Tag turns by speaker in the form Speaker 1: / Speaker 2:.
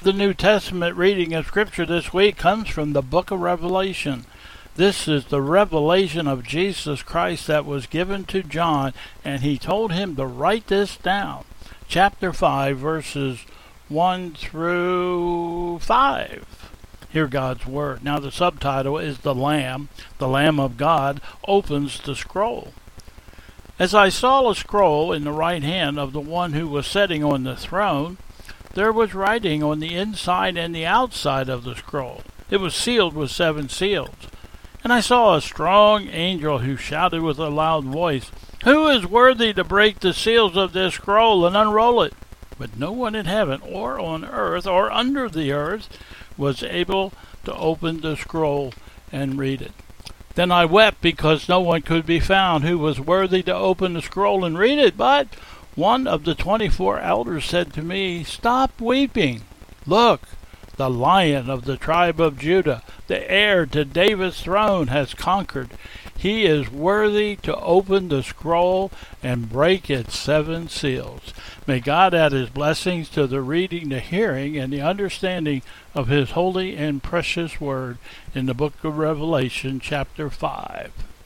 Speaker 1: The New Testament reading of Scripture this week comes from the book of Revelation. This is the revelation of Jesus Christ that was given to John, and he told him to write this down. Chapter 5, verses 1 through 5. Hear God's Word. Now the subtitle is the Lamb of God, opens the scroll. As I saw a scroll in the right hand of the one who was sitting on the throne, there was writing on the inside and the outside of the scroll. It was sealed with 7 seals. And I saw a strong angel who shouted with a loud voice, "Who is worthy to break the seals of this scroll and unroll it?" But no one in heaven or on earth or under the earth was able to open the scroll and read it. Then I wept because no one could be found who was worthy to open the scroll and read it. But one of the 24 elders said to me, "Stop weeping. Look, the Lion of the tribe of Judah, the heir to David's throne, has conquered. He is worthy to open the scroll and break its 7 seals." May God add his blessings to the reading, the hearing, and the understanding of his holy and precious word in the book of Revelation, chapter 5.